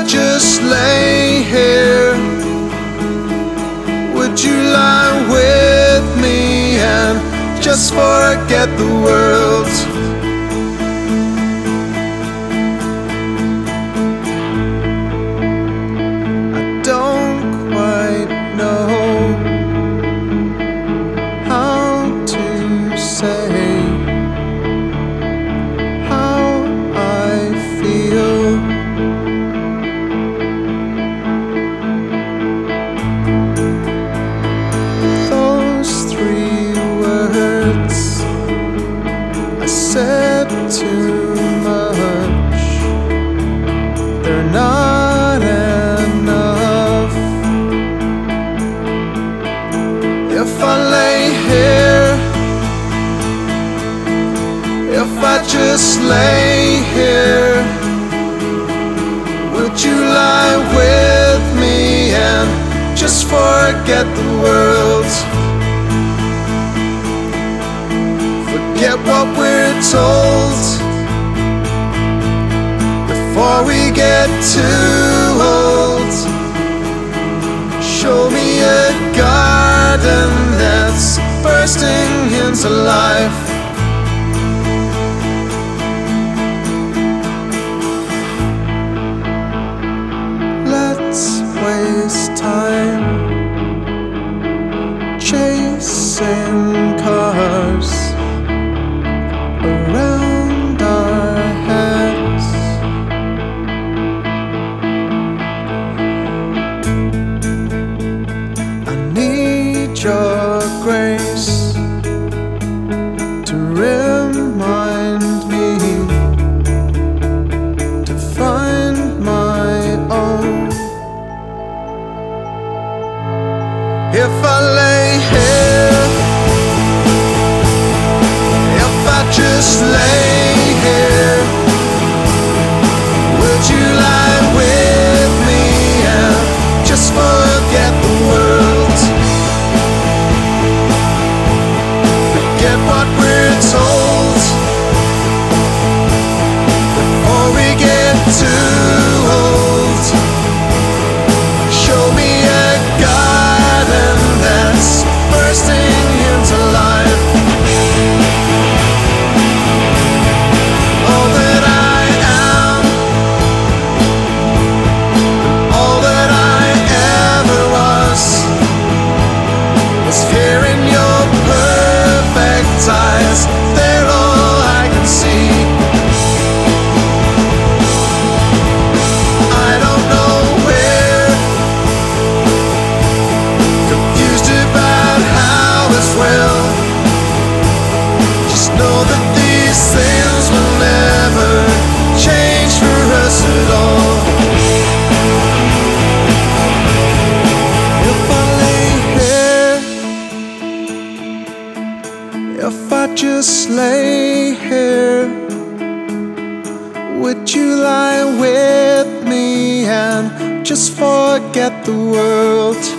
just lay here, would you lie with me and just forget the world? I don't quite know how to say how I feel. Those 3 words I said too much, they're not enough. If I lay here, if I just lay here, would you lie with me and just forget the world? Forget what we're told before we get too old. Show me a garden that's bursting into life. Let's waste time chasing cars around our heads. I need your grace to remind me to find my own. If I lay here, if I just lay here, would you lie with me and just forget the world? Forget what we're told before we get too old. Show me a garden that's bursting into life. All that I am, all that I ever was, is here in your perfect eyes. They're all I can see. I don't know where, confused about how as well. Just know that these things will never change for us at all. If I lay here, if I just lay here, would you lie with me and just forget the world?